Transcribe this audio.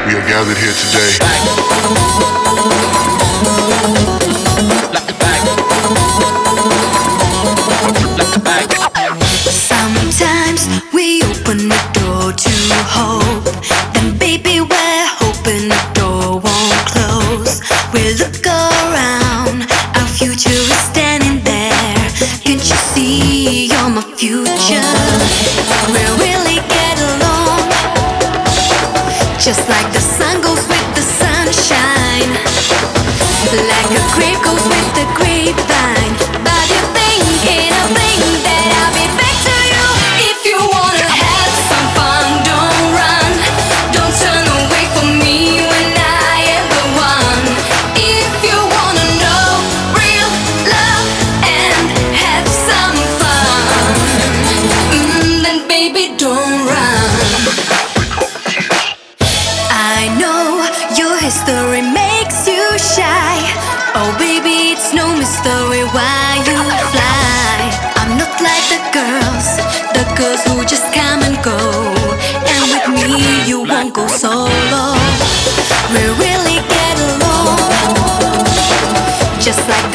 We are gathered here today. Sometimes we open the door to hope, then baby we're hoping the door won't close. We look around, our future is standing there. Can't you see you're my future? We really get along, just like the sun goes with the sunshine, like a grape goes with the grapevine. But you're thinking a thing that I'll be back to you. If you wanna have some fun, don't run, don't turn away from me when I am the one. If you wanna know real love and have some fun, then baby don't run. I know your history makes you shy. Oh baby, it's no mystery why you fly. I'm not like the girls who just come and go. And with me you won't go solo. We really get along, just like